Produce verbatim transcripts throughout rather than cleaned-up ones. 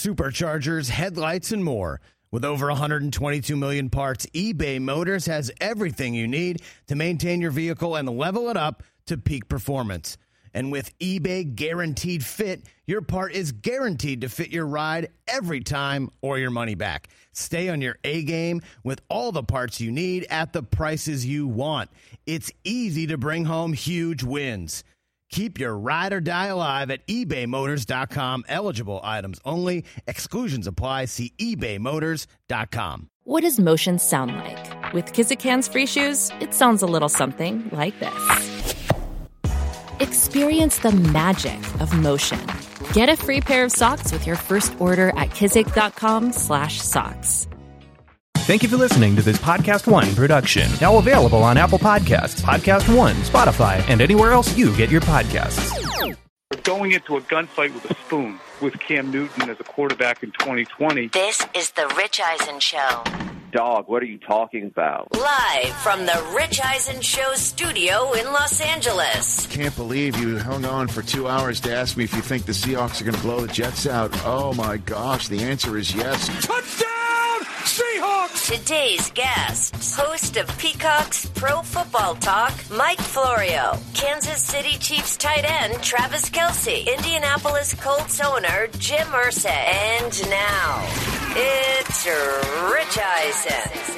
superchargers, headlights, and more. With over one hundred twenty-two million parts, eBay Motors has everything you need to maintain your vehicle and level it up to peak performance. And with eBay Guaranteed Fit, your part is guaranteed to fit your ride every time or your money back. Stay on your A-game with all the parts you need at the prices you want. It's easy to bring home huge wins. Keep your ride or die alive at ebay motors dot com. Eligible items only. Exclusions apply. See ebay motors dot com. What does motion sound like? With Kizik Hands Free Shoes, it sounds a little something like this. Experience the magic of motion. Get a free pair of socks with your first order at kizik dot com slash socks. Thank you for listening to this Podcast One production. Now available on Apple Podcasts, Podcast One, Spotify, and anywhere else you get your podcasts. We're going into a gunfight with a spoon with Cam Newton as a quarterback in twenty twenty. This is the Rich Eisen Show. Dog, what are you talking about? Live from the Rich Eisen Show studio in Los Angeles. Can't believe you hung on for two hours to ask me if you think the Seahawks are going to blow the Jets out. Oh, my gosh. The answer is yes. Touchdown, Seahawks! Today's guests, host of Peacock's Pro Football Talk, Mike Florio, Kansas City Chiefs tight end Travis Kelce, Indianapolis Colts owner Jim Irsay, and now it's Rich Eisen.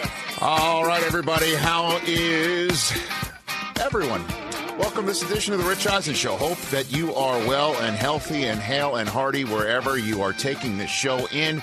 All right, everybody. How is everyone? Welcome to this edition of the Rich Eisen Show. Hope that you are well and healthy and hale and hearty wherever you are taking this show in.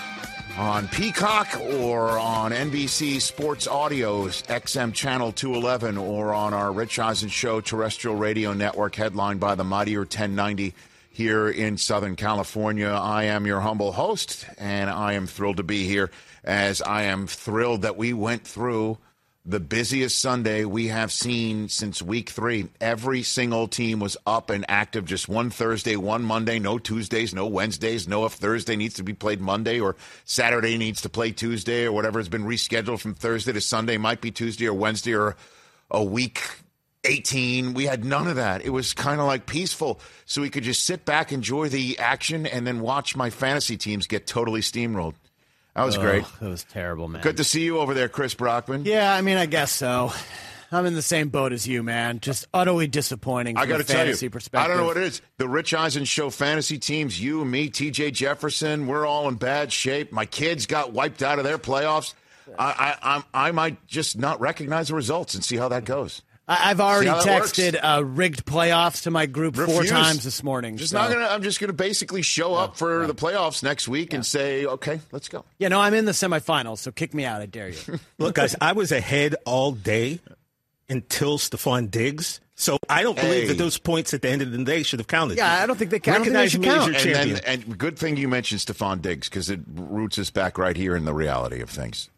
On Peacock or on N B C Sports Audio's X M Channel two eleven or on our Rich Eisen Show terrestrial radio network headlined by the mightier ten ninety here in Southern California. I am your humble host, and I am thrilled to be here, as I am thrilled that we went through the busiest Sunday we have seen since week three. Every single team was up and active. Just one Thursday, one Monday, no Tuesdays, no Wednesdays. No if Thursday needs to be played Monday or Saturday needs to play Tuesday or whatever has been rescheduled from Thursday to Sunday. Might be Tuesday or Wednesday or a week eighteen. We had none of that. It was kind of like peaceful, so we could just sit back, enjoy the action, and then watch my fantasy teams get totally steamrolled. That was oh, great. That was terrible, man. Good to see you over there, Chris Brockman. Yeah, I mean, I guess so. I'm in the same boat as you, man. Just utterly disappointing from I gotta a fantasy tell you, perspective. I don't know what it is. The Rich Eisen Show fantasy teams, you, me, T J Jefferson, we're all in bad shape. My kids got wiped out of their playoffs. I, I, I, I might just not recognize the results and see how that goes. I've already texted uh, rigged playoffs to my group Refuse. four times this morning. Just so. not gonna. I'm just going to basically show yeah, up for yeah. the playoffs next week yeah. and say, okay, let's go. Yeah, no, I'm in the semifinals, so kick me out. I dare you. Look, guys, I was ahead all day until Stephon Diggs. So I don't believe hey. that those points at the end of the day should have counted. Yeah, I don't think they count. Recognize me as your champion. And, then, and good thing you mentioned Stephon Diggs, because it roots us back right here in the reality of things.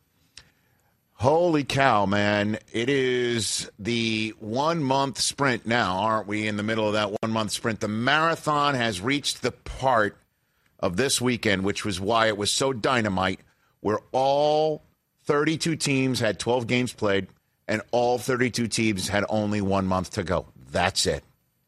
Holy cow, man. It is the one-month sprint now, aren't we, in the middle of that one-month sprint? The marathon has reached the part of this weekend, which was why it was so dynamite, where all thirty-two teams had twelve games played, and all thirty-two teams had only one month to go. That's it.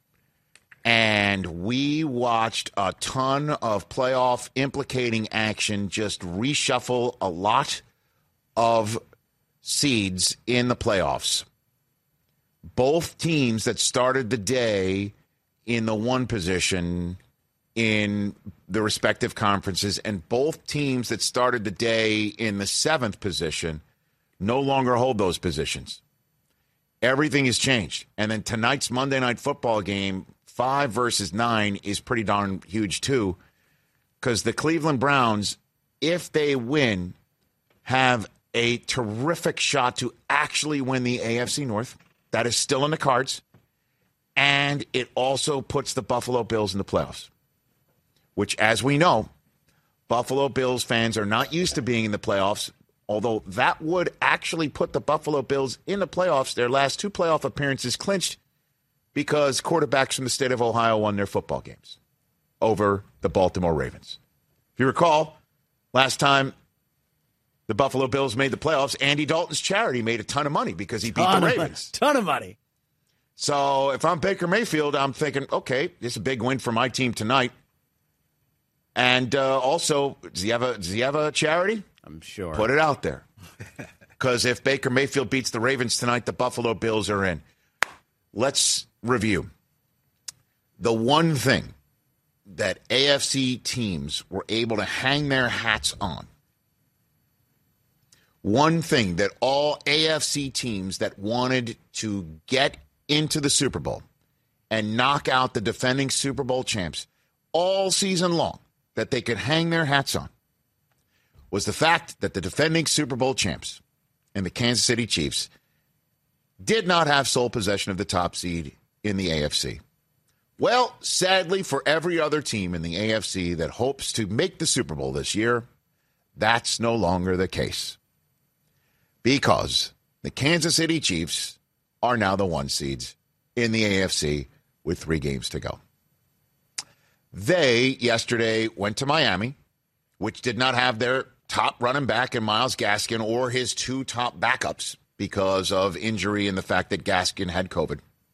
And we watched a ton of playoff implicating action just reshuffle a lot of seeds in the playoffs. Both teams that started the day in the one position in the respective conferences, and both teams that started the day in the seventh position no longer hold those positions. Everything has changed. And then tonight's Monday Night Football game, five versus nine, is pretty darn huge too, because the Cleveland Browns, if they win, have a terrific shot to actually win the A F C North. That is still in the cards. And it also puts the Buffalo Bills in the playoffs, which, as we know, Buffalo Bills fans are not used to being in the playoffs, although that would actually put the Buffalo Bills in the playoffs. Their last two playoff appearances clinched because quarterbacks from the state of Ohio won their football games over the Baltimore Ravens. If you recall, last time the Buffalo Bills made the playoffs, Andy Dalton's charity made a ton of money because he beat ton the Ravens. A ton of money. So if I'm Baker Mayfield, I'm thinking, okay, this is a big win for my team tonight. And uh, also, does he have a does he have a charity? I'm sure. Put it out there. Because if Baker Mayfield beats the Ravens tonight, the Buffalo Bills are in. Let's review. The one thing that A F C teams were able to hang their hats on, one thing that all A F C teams that wanted to get into the Super Bowl and knock out the defending Super Bowl champs all season long, that they could hang their hats on, was the fact that the defending Super Bowl champs and the Kansas City Chiefs did not have sole possession of the top seed in the A F C. Well, sadly for every other team in the A F C that hopes to make the Super Bowl this year, that's no longer the case. Because the Kansas City Chiefs are now the one seeds in the A F C with three games to go. They, yesterday, went to Miami, which did not have their top running back in Myles Gaskin or his two top backups because of injury and the fact that Gaskin had COVID.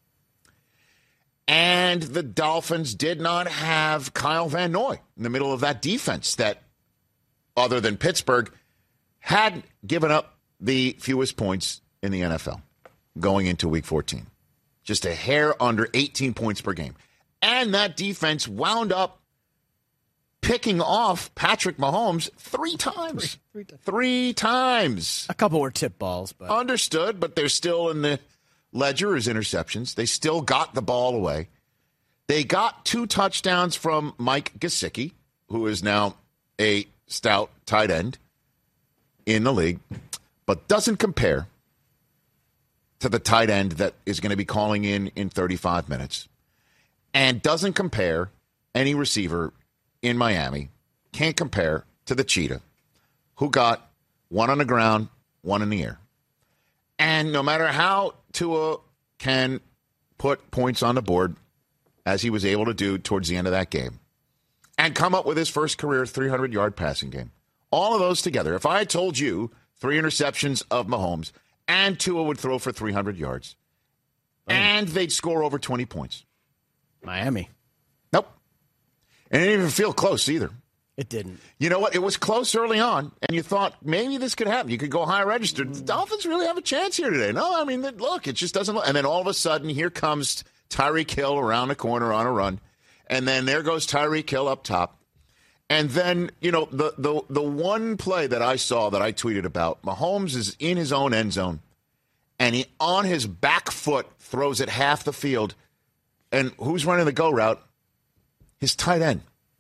And the Dolphins did not have Kyle Van Noy in the middle of that defense that, other than Pittsburgh, had given up the fewest points in the N F L going into week fourteen. Just a hair under eighteen points per game. And that defense wound up picking off Patrick Mahomes three times. Three, three, three times. A couple were tip balls. But Understood, but they're still in the ledger as interceptions. They still got the ball away. They got two touchdowns from Mike Gesicki, who is now a stout tight end in the league, but doesn't compare to the tight end that is going to be calling in in thirty-five minutes, and doesn't compare any receiver in Miami, can't compare to the Cheetah, who got one on the ground, one in the air. And no matter how Tua can put points on the board, as he was able to do towards the end of that game, and come up with his first career three hundred-yard passing game, all of those together, if I had told you three interceptions of Mahomes and Tua would throw for three hundred yards, oh. and they'd score over twenty points. Miami. Nope. And it didn't even feel close either. It didn't. You know what? It was close early on, and you thought maybe this could happen. You could go high registered. The Dolphins really have a chance here today. No, I mean, look, it just doesn't look. And then all of a sudden, here comes Tyreek Hill around the corner on a run. And then there goes Tyreek Hill up top. And then, you know, the, the, the one play that I saw that I tweeted about, Mahomes is in his own end zone, and he, on his back foot, throws it half the field. And who's running the go route? His tight end,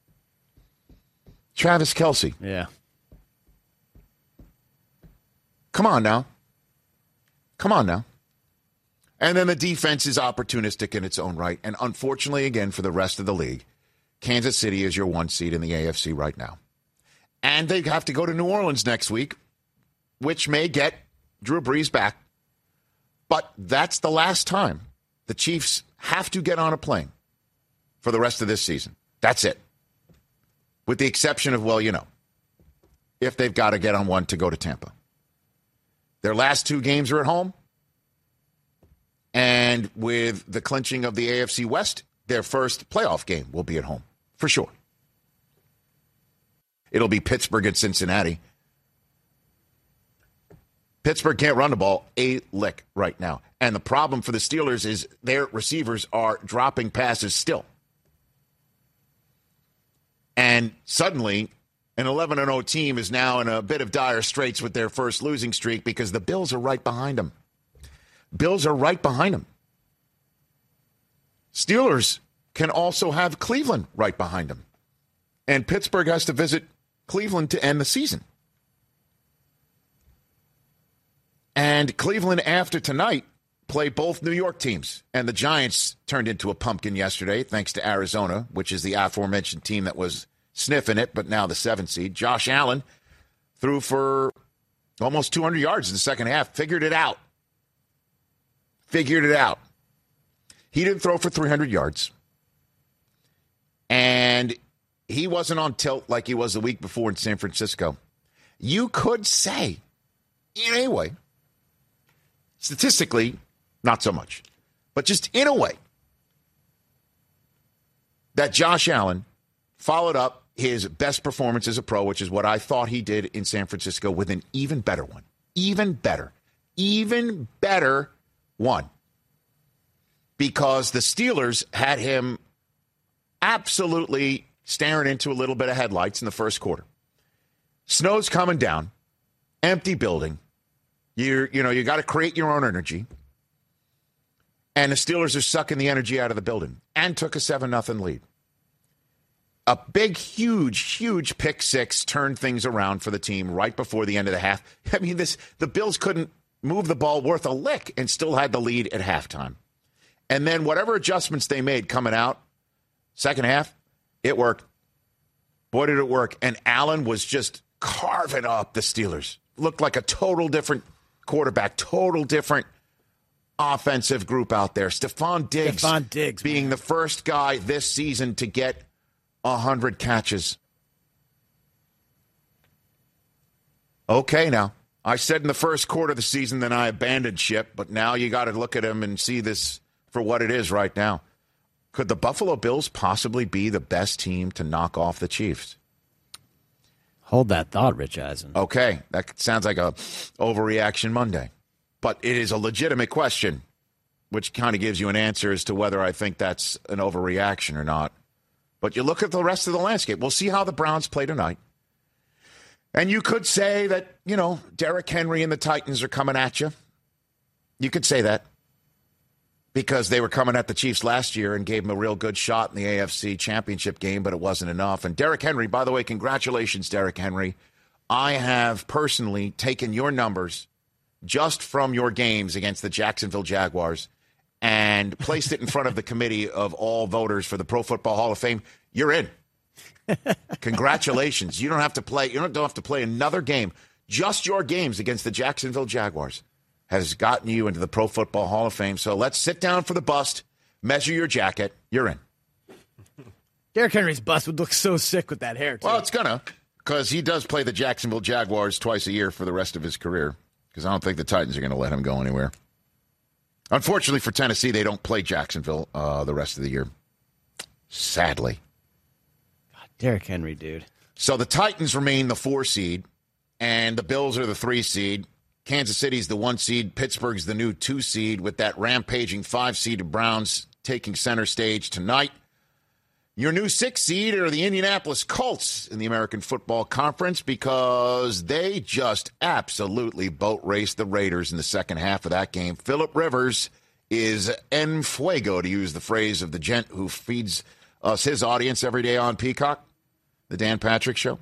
Travis Kelce. Yeah. Come on now. Come on now. And then the defense is opportunistic in its own right. And unfortunately, again, for the rest of the league, Kansas City is your one seed in the A F C right now. And they have to go to New Orleans next week, which may get Drew Brees back. But that's the last time the Chiefs have to get on a plane for the rest of this season. That's it. With the exception of, well, you know, if they've got to get on one to go to Tampa. Their last two games are at home. And with the clinching of the A F C West, their first playoff game will be at home, for sure. It'll be Pittsburgh at Cincinnati. Pittsburgh can't run the ball a lick right now. And the problem for the Steelers is their receivers are dropping passes still. And suddenly, an eleven and oh team is now in a bit of dire straits with their first losing streak because the Bills are right behind them. Bills are right behind them. Steelers can also have Cleveland right behind them. And Pittsburgh has to visit Cleveland to end the season. And Cleveland, after tonight, play both New York teams. And the Giants turned into a pumpkin yesterday, thanks to Arizona, which is the aforementioned team that was sniffing it, but now the seventh seed. Josh Allen threw for almost two hundred yards in the second half. Figured it out. Figured it out. He didn't throw for three hundred yards. And he wasn't on tilt like he was the week before in San Francisco. You could say, in a way, statistically, not so much, but just in a way, that Josh Allen followed up his best performance as a pro, which is what I thought he did in San Francisco, with an even better one. Even better. Even better one. Because the Steelers had him absolutely staring into a little bit of headlights in the first quarter. Snow's coming down. Empty building. You you know, you got to create your own energy. And the Steelers are sucking the energy out of the building and took a seven nothing lead. A big, huge, huge pick six turned things around for the team right before the end of the half. I mean, this the Bills couldn't move the ball worth a lick and still had the lead at halftime. And then whatever adjustments they made coming out, second half, it worked. Boy, did it work. And Allen was just carving up the Steelers. Looked like a total different quarterback, total different offensive group out there. Stephon Diggs, Stephon Diggs being man. the first guy this season to get one hundred catches. Okay, now. I said in the first quarter of the season that I abandoned ship, but now you got to look at him and see this for what it is right now. Could the Buffalo Bills possibly be the best team to knock off the Chiefs? Hold that thought, Rich Eisen. Okay, that sounds like a overreaction Monday. But it is a legitimate question, which kind of gives you an answer as to whether I think that's an overreaction or not. But you look at the rest of the landscape. We'll see how the Browns play tonight. And you could say that, you know, Derrick Henry and the Titans are coming at you. You could say that because they were coming at the Chiefs last year and gave them a real good shot in the A F C Championship game, but it wasn't enough. And Derrick Henry, by the way, congratulations, Derrick Henry. I have personally taken your numbers just from your games against the Jacksonville Jaguars and placed it in front of the committee of all voters for the Pro Football Hall of Fame. You're in. Congratulations. You don't have to play. You don't have to play another game. Just your games against the Jacksonville Jaguars has gotten you into the Pro Football Hall of Fame. So let's sit down for the bust, measure your jacket. You're in. Derrick Henry's bust would look so sick with that hair, too. Well, it's going to, because he does play the Jacksonville Jaguars twice a year for the rest of his career, because I don't think the Titans are going to let him go anywhere. Unfortunately for Tennessee, they don't play Jacksonville uh, the rest of the year. Sadly. God, Derrick Henry, dude. So the Titans remain the four seed, and the Bills are the three seed. Kansas City's the one seed. Pittsburgh's the new two seed, with that rampaging five seed Browns taking center stage tonight. Your new six seed are the Indianapolis Colts in the American Football Conference, because they just absolutely boat raced the Raiders in the second half of that game. Phillip Rivers is en fuego, to use the phrase of the gent who feeds us his audience every day on Peacock, the Dan Patrick Show.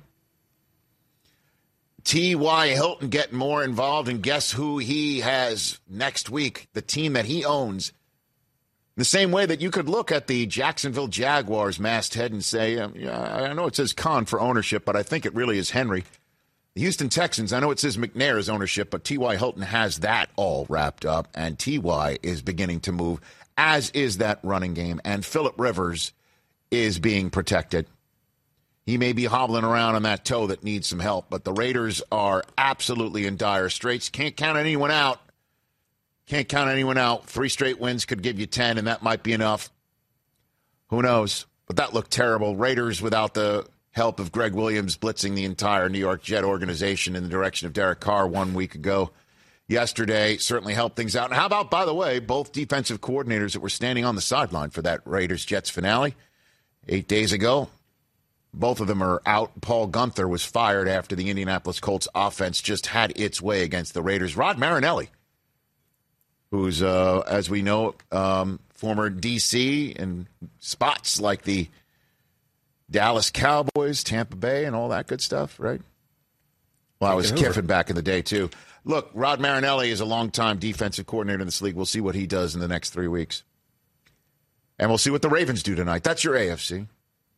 T Y. Hilton getting more involved, and guess who he has next week? The team that he owns. In the same way that you could look at the Jacksonville Jaguars masthead and say, um, yeah, I know it says Khan for ownership, but I think it really is Henry. The Houston Texans, I know it says McNair's ownership, but T Y. Hilton has that all wrapped up, and T Y is beginning to move, as is that running game, and Phillip Rivers is being protected. He may be hobbling around on that toe that needs some help, but the Raiders are absolutely in dire straits. Can't count anyone out. Can't count anyone out. Three straight wins could give you ten, and that might be enough. Who knows? But that looked terrible. Raiders without the help of Greg Williams blitzing the entire New York Jet organization in the direction of Derek Carr one week ago. Yesterday certainly helped things out. And how about, by the way, both defensive coordinators that were standing on the sideline for that Raiders-Jets finale eight days ago? Both of them are out. Paul Gunther was fired after the Indianapolis Colts offense just had its way against the Raiders. Rod Marinelli, who's, uh, as we know, um, former D C and spots like the Dallas Cowboys, Tampa Bay, and all that good stuff, right? Well, I was Kiffin back in the day, too. Look, Rod Marinelli is a longtime defensive coordinator in this league. We'll see what he does in the next three weeks. And we'll see what the Ravens do tonight. That's your A F C.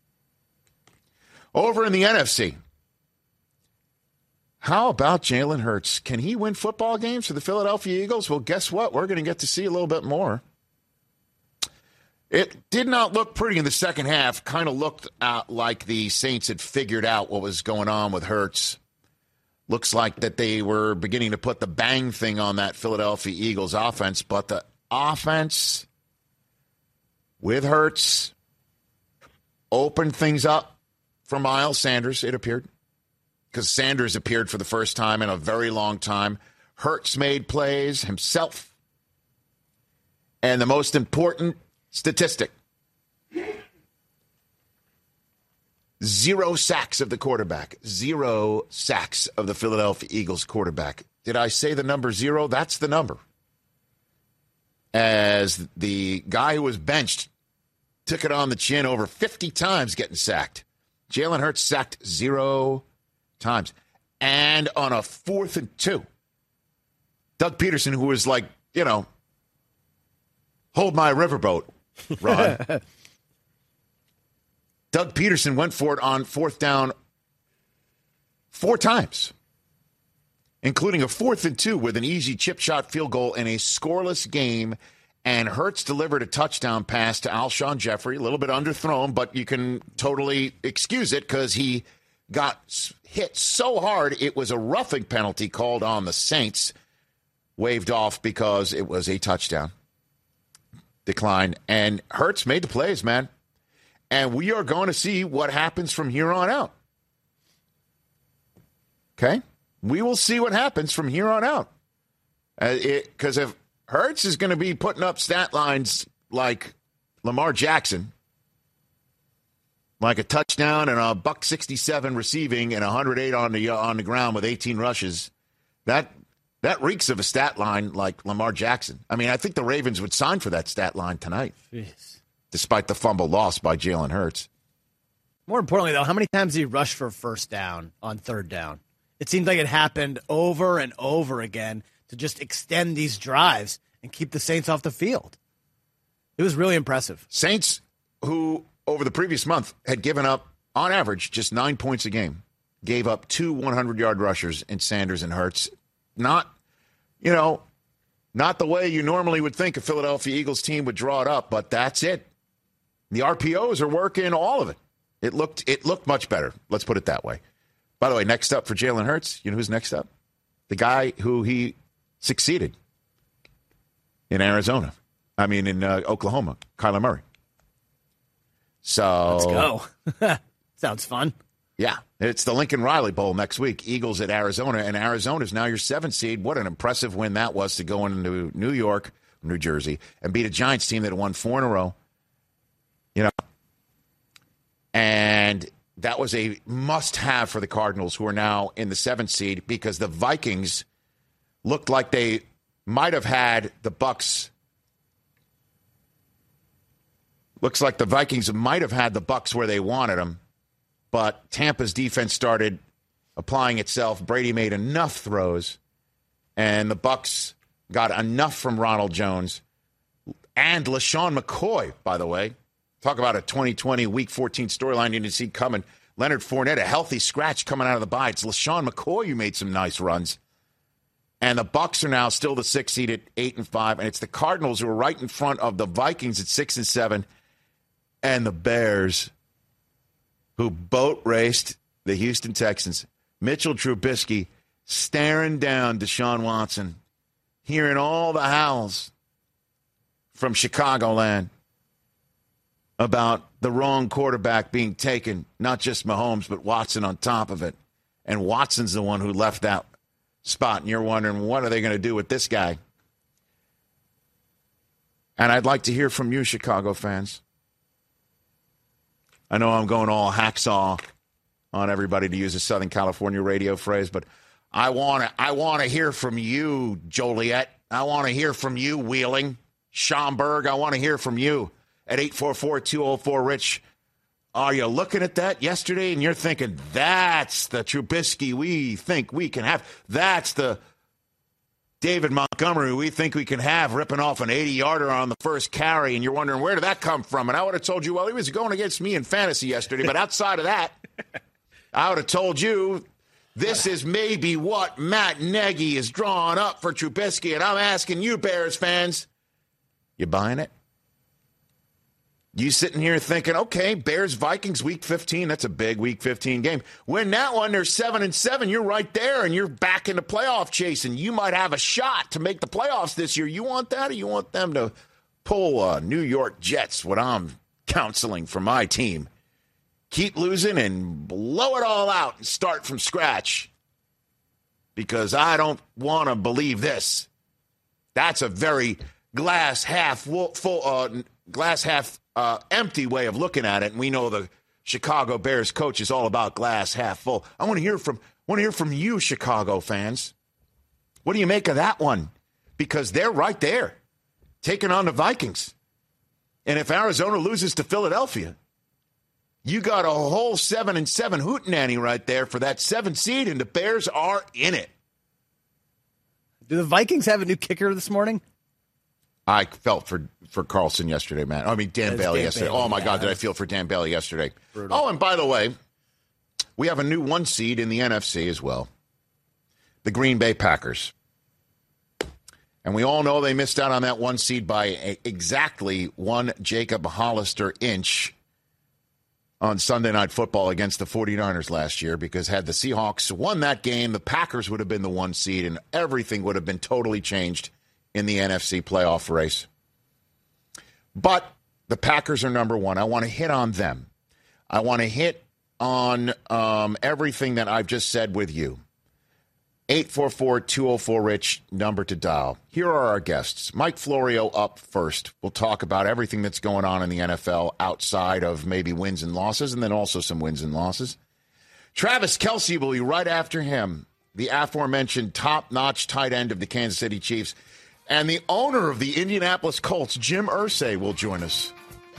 Over in the N F C, how about Jalen Hurts? Can he win football games for the Philadelphia Eagles? Well, guess what? We're going to get to see a little bit more. It did not look pretty in the second half. Kind of looked uh, like the Saints had figured out what was going on with Hurts. Looks like that they were beginning to put the bang thing on that Philadelphia Eagles offense, but the offense with Hurts opened things up for Miles Sanders, it appeared, because Sanders appeared for the first time in a very long time. Hurts made plays himself. And the most important statistic, zero sacks of the quarterback. Zero sacks of the Philadelphia Eagles quarterback. Did I say the number zero? That's the number. As the guy who was benched took it on the chin over fifty times getting sacked. Jalen Hurts sacked zero times. And on a fourth and two, Doug Peterson, who was like, you know, hold my riverboat, Rod. Doug Peterson went for it on fourth down four times, including a fourth and two with an easy chip shot field goal in a scoreless game. And Hurts delivered a touchdown pass to Alshon Jeffrey, a little bit underthrown, but you can totally excuse it because he got hit so hard it was a roughing penalty called on the Saints, waved off because it was a touchdown. Decline. And Hurts made the plays, man. And we are going to see what happens from here on out. Okay? We will see what happens from here on out. Because uh, if Hurts is going to be putting up stat lines like Lamar Jackson, like a touchdown and a buck sixty-seven receiving and one hundred eight on the uh, on the ground with eighteen rushes, that that reeks of a stat line like Lamar Jackson. I mean, I think the Ravens would sign for that stat line tonight, Jeez. Despite the fumble lost by Jalen Hurts. More importantly, though, how many times did he rush for a first down on third down? It seemed like it happened over and over again to just extend these drives and keep the Saints off the field. It was really impressive. Saints, who over the previous month had given up, on average, just nine points a game, gave up two hundred-yard rushers in Sanders and Hurts. Not, you know, not the way you normally would think a Philadelphia Eagles team would draw it up, but that's it. The R P Os are working all of it. It looked it looked much better. Let's put it that way. By the way, next up for Jalen Hurts, you know who's next up? The guy who he succeeded in Arizona. I mean, in uh, Oklahoma, Kyler Murray. So let's go. Sounds fun. Yeah, it's the Lincoln Riley Bowl next week. Eagles at Arizona, and Arizona's now your seventh seed. What an impressive win that was to go into New York, New Jersey, and beat a Giants team that won four in a row. You know, and that was a must-have for the Cardinals, who are now in the seventh seed, because the Vikings looked like they might have had the Bucs. Looks like the Vikings might have had the Bucs where they wanted them, but Tampa's defense started applying itself. Brady made enough throws, and the Bucs got enough from Ronald Jones and LaShawn McCoy, by the way. Talk about a twenty twenty Week fourteen storyline you didn't see coming. Leonard Fournette, a healthy scratch coming out of the bye. It's LaShawn McCoy who made some nice runs. And the Bucs are now still the sixth seed at eight and five, and it's the Cardinals who are right in front of the Vikings at six and seven, and the Bears, who boat raced the Houston Texans. Mitchell Trubisky staring down Deshaun Watson, hearing all the howls from Chicagoland about the wrong quarterback being taken, not just Mahomes, but Watson on top of it. And Watson's the one who left that spot, and you're wondering, what are they going to do with this guy? And I'd like to hear from you, Chicago fans. I know I'm going all hacksaw on everybody, to use a Southern California radio phrase, but I want to I want to hear from you, Joliet. I want to hear from you, Wheeling, Schaumburg. I want to hear from you at eight four four, two oh four, RICH. Are you looking at that yesterday and you're thinking, that's the Trubisky we think we can have? That's the David Montgomery we think we can have, ripping off an eighty-yarder on the first carry, and you're wondering, where did that come from? And I would have told you, well, he was going against me in fantasy yesterday, but outside of that, I would have told you, this is maybe what Matt Nagy is drawing up for Trubisky, and I'm asking you, Bears fans, you buying it? You sitting here thinking, okay, Bears-Vikings Week fifteen, that's a big Week fifteen game. Win that one, they're seven and seven. You're right there, and you're back into playoff chasing. You might have a shot to make the playoffs this year. You want that, or you want them to pull uh, New York Jets, what I'm counseling for my team keep losing and blow it all out and start from scratch, because I don't want to believe this. That's a very glass half full, uh, glass half uh, empty way of looking at it. And we know the Chicago Bears coach is all about glass half full. I want to hear from want to hear from you, Chicago fans. What do you make of that one? Because they're right there, taking on the Vikings. And if Arizona loses to Philadelphia, you got a whole seven and seven hootenanny right there for that seven seed, and the Bears are in it. Do the Vikings have a new kicker this morning? I felt for, for Carlson yesterday, man. I mean, Dan That's Bailey Dan yesterday. Bailey, Oh, my yeah. God, did I feel for Dan Bailey yesterday. Brutal. Oh, and by the way, we have a new one seed in the N F C as well, the Green Bay Packers. And we all know they missed out on that one seed by a, exactly one Jacob Hollister inch on Sunday Night Football against the 49ers last year, because had the Seahawks won that game, the Packers would have been the one seed and everything would have been totally changed in the N F C playoff race. But the Packers are number one. I want to hit on them. I want to hit on um, everything that I've just said with you. eight four four, two oh four, RICH, number to dial. Here are our guests. Mike Florio up first. We'll talk about everything that's going on in the N F L outside of maybe wins and losses, and then also some wins and losses. Travis Kelce will be right after him, the aforementioned top-notch tight end of the Kansas City Chiefs. And the owner of the Indianapolis Colts, Jim Irsay, will join us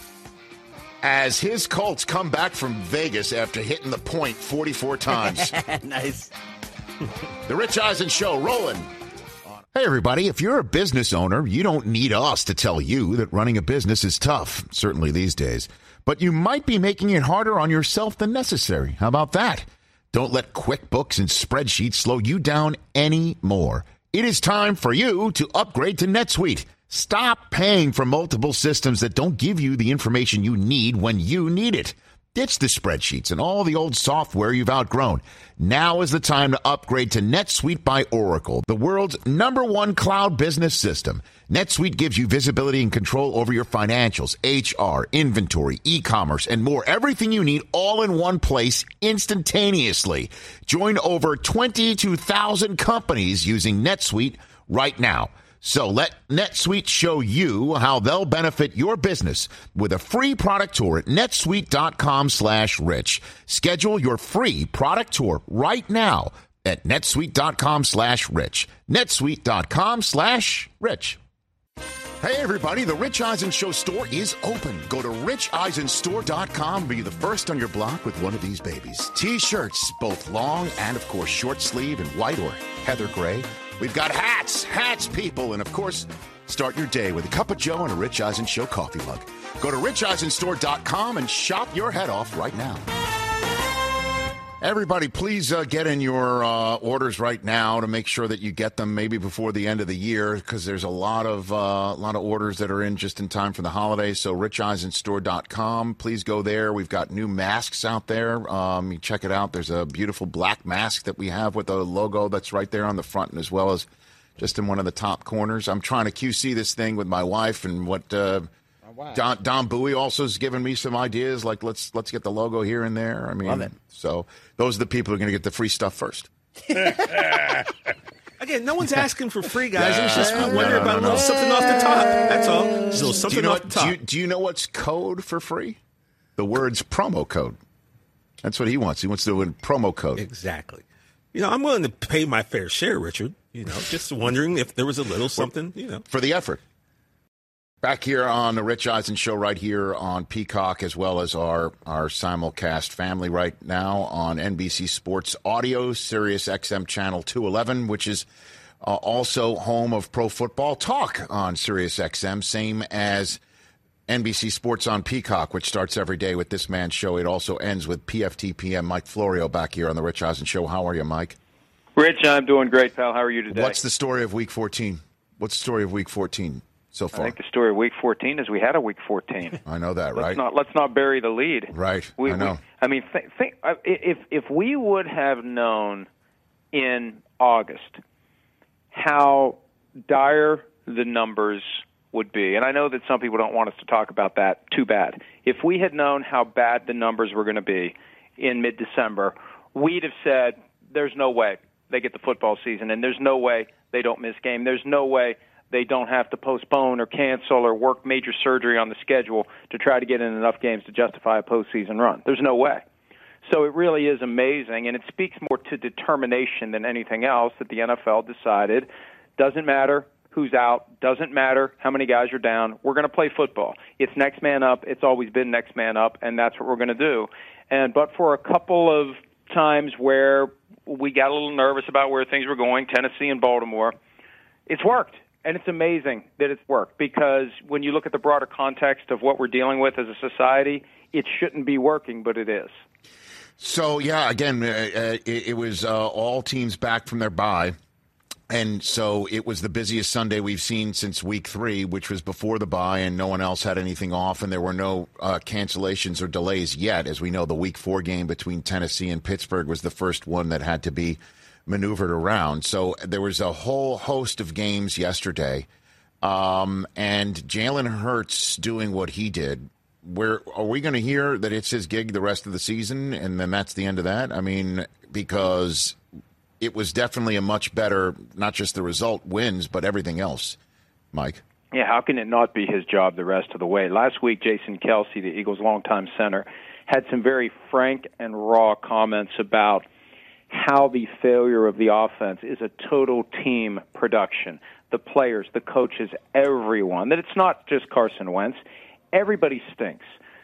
as his Colts come back from Vegas after hitting the point forty-four times. Nice. The Rich Eisen Show rolling. Hey, everybody. If you're a business owner, you don't need us to tell you that running a business is tough, certainly these days. But you might be making it harder on yourself than necessary. How about that? Don't let QuickBooks and spreadsheets slow you down anymore. It is time for you to upgrade to NetSuite. Stop paying for multiple systems that don't give you the information you need when you need it. Ditch the spreadsheets and all the old software you've outgrown. Now is the time to upgrade to NetSuite by Oracle, the world's number one cloud business system. NetSuite gives you visibility and control over your financials, H R, inventory, e-commerce, and more. Everything you need all in one place instantaneously. Join over twenty-two thousand companies using NetSuite right now. So let NetSuite show you how they'll benefit your business with a free product tour at netsuite.com slash rich. Schedule your free product tour right now at netsuite.com slash rich. netsuite.com slash rich. Hey, everybody, the Rich Eisen Show store is open. Go to rich eisen store dot com. Be the first on your block with one of these babies. T-shirts, both long and, of course, short sleeve in white or heather gray. We've got hats, hats, people, and, of course, start your day with a cup of joe and a Rich Eisen Show coffee mug. Go to rich eisen store dot com and shop your head off right now. Everybody, please uh, get in your uh, orders right now to make sure that you get them maybe before the end of the year, because there's a lot of uh, a lot of orders that are in just in time for the holidays. So rich eisen store dot com, please go there. We've got new masks out there. Um, you check it out. There's a beautiful black mask that we have with a logo that's right there on the front, and as well as just in one of the top corners. I'm trying to Q C this thing with my wife, and what uh, wow. Don, Don Bowie also has given me some ideas, like let's let's get the logo here and there. I mean, Love it. So those are the people who are going to get the free stuff first. Again, no one's asking for free, guys. Yeah. It's just we No, wonder no, about no, a little no. something off the top. That's all. Just a little Do something you, know off what, the do, top. you, do you know what's code for free? The word's promo code. That's what he wants. He wants to do a promo code. Exactly. You know, I'm willing to pay my fair share, Richard. You know, just wondering if there was a little something, you know. For the effort. Back here on the Rich Eisen Show right here on Peacock, as well as our, our simulcast family right now on N B C Sports Audio, Sirius X M Channel two eleven, which is uh, also home of Pro Football Talk on Sirius X M, same as N B C Sports on Peacock, which starts every day with this man's show. It also ends with P F T P M. Mike Florio back here on the Rich Eisen Show. How are you, Mike? Rich, I'm doing great, pal. How are you today? What's the story of Week fourteen? What's the story of Week fourteen so far? I think the story of Week fourteen is we had a Week fourteen. I know that, Let's right? not let's not bury the lead. Right. We, I know. We, I mean, th- think uh, if if we would have known in August how dire the numbers would be, and I know that some people don't want us to talk about that, too bad. If we had known how bad the numbers were going to be in mid-December, we'd have said there's no way they get the football season, and there's no way they don't miss game. There's no way they don't have to postpone or cancel or work major surgery on the schedule to try to get in enough games to justify a postseason run. There's no way. So it really is amazing, and it speaks more to determination than anything else that the N F L decided doesn't matter who's out, doesn't matter how many guys are down, we're going to play football. It's next man up. It's always been next man up, and that's what we're going to do. And but for a couple of times where we got a little nervous about where things were going, Tennessee and Baltimore, it's worked. And it's amazing that it's worked because when you look at the broader context of what we're dealing with as a society, it shouldn't be working, but it is. So, yeah, again, uh, it, it was uh, all teams back from their bye. And so it was the busiest Sunday we've seen since week three, which was before the bye, and no one else had anything off, and there were no uh, cancellations or delays yet. As we know, the week four game between Tennessee and Pittsburgh was the first one that had to be maneuvered around. So there was a whole host of games yesterday, um, and Jalen Hurts doing what he did. Where are we going to hear that it's his gig the rest of the season, and then that's the end of that? I mean, because it was definitely a much better, not just the result wins, but everything else, Mike. Yeah, how can it not be his job the rest of the way? Last week, Jason Kelce, the Eagles' longtime center, had some very frank and raw comments about how the failure of the offense is a total team production. The players, the coaches, everyone. That it's not just Carson Wentz. Everybody stinks.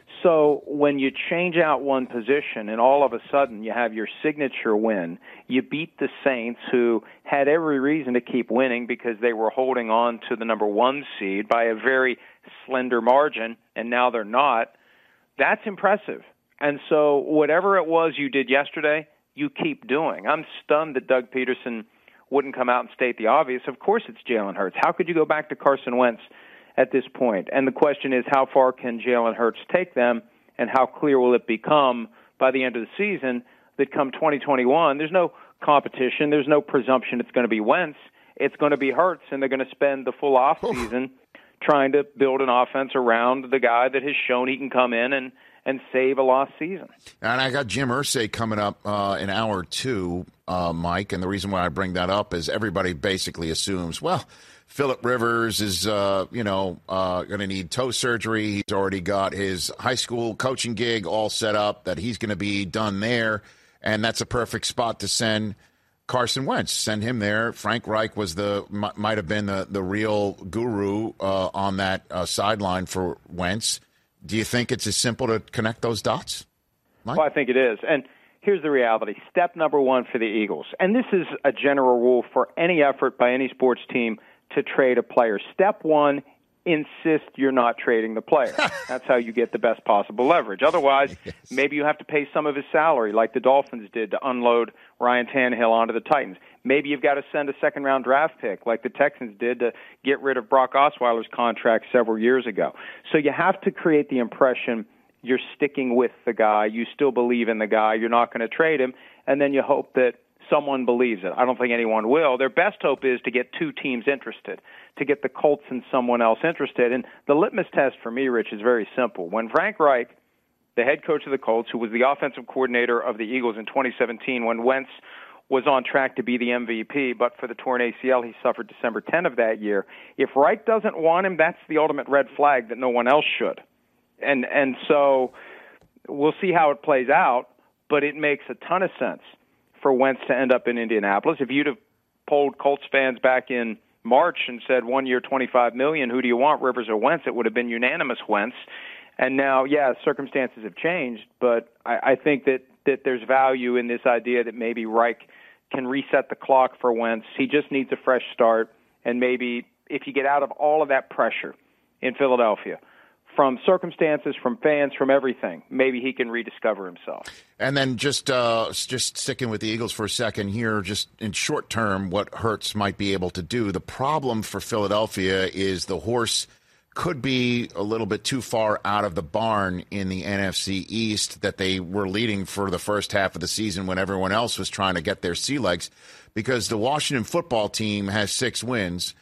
So when you change out one position and all of a sudden you have your signature win, you beat the Saints, who had every reason to keep winning because they were holding on to the number one seed by a very slender margin, and now they're not, that's impressive. And so whatever it was you did yesterday, you keep doing. I'm stunned that Doug Peterson wouldn't come out and state the obvious. Of course it's Jalen Hurts. How could you go back to Carson Wentz at this point? And the question is, how far can Jalen Hurts take them, and how clear will it become by the end of the season that come twenty twenty-one, there's no competition, there's no presumption it's going to be Wentz, it's going to be Hurts, and they're going to spend the full offseason trying to build an offense around the guy that has shown he can come in and, and save a lost season. And I got Jim Irsay coming up uh, in hour two, uh, Mike, and the reason why I bring that up is everybody basically assumes, well, Phillip Rivers is, uh, you know, uh, going to need toe surgery. He's already got his high school coaching gig all set up, that he's going to be done there, and that's a perfect spot to send Carson Wentz. Send him there. Frank Reich was the might have been the, the real guru uh, on that uh, sideline for Wentz. Do you think it's as simple to connect those dots, Mike? Well, I think it is. And here's the reality. Step number one for the Eagles, and this is a general rule for any effort by any sports team to trade a player. Step one, insist you're not trading the player. That's how you get the best possible leverage. Otherwise, yes. maybe you have to pay some of his salary like the Dolphins did to unload Ryan Tannehill onto the Titans. Maybe you've got to send a second-round draft pick like the Texans did to get rid of Brock Osweiler's contract several years ago. So you have to create the impression you're sticking with the guy, you still believe in the guy, you're not going to trade him, and then you hope that someone believes it. I don't think anyone will. Their best hope is to get two teams interested, to get the Colts and someone else interested. And the litmus test for me, Rich, is very simple. When Frank Reich, the head coach of the Colts, who was the offensive coordinator of the Eagles in twenty seventeen, when Wentz was on track to be the M V P, but for the torn A C L he suffered December tenth of that year, if Reich doesn't want him, that's the ultimate red flag that no one else should. And and so we'll see how it plays out, but it makes a ton of sense for Wentz to end up in Indianapolis. If you'd have polled Colts fans back in March and said one year, twenty-five million dollars, who do you want, Rivers or Wentz, it would have been unanimous Wentz. And now, yeah, circumstances have changed, but I, I think that, that there's value in this idea that maybe Reich can reset the clock for Wentz. He just needs a fresh start, and maybe if you get out of all of that pressure in Philadelphia, from circumstances, from fans, from everything, maybe he can rediscover himself. And then just uh, just sticking with the Eagles for a second here, just in short term, what Hurts might be able to do. The problem for Philadelphia is the horse could be a little bit too far out of the barn in the N F C East, that they were leading for the first half of the season when everyone else was trying to get their sea legs, because the Washington football team has six wins.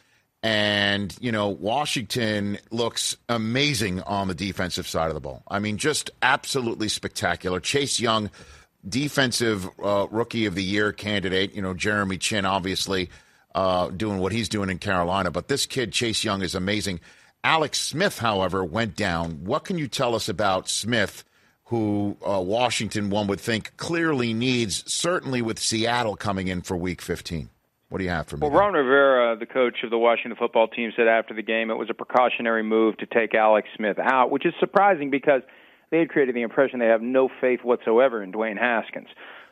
And, you know, Washington looks amazing on the defensive side of the ball. I mean, just absolutely spectacular. Chase Young, defensive uh, rookie of the year candidate. You know, Jeremy Chin, obviously, uh, doing what he's doing in Carolina. But this kid, Chase Young, is amazing. Alex Smith, however, went down. What can you tell us about Smith, who uh, Washington, one would think, clearly needs, certainly with Seattle coming in for Week fifteen? What do you have for me? Well, Ron Rivera, the coach of the Washington football team, said after the game it was a precautionary move to take Alex Smith out, which is surprising because they had created the impression they have no faith whatsoever in Dwayne Haskins.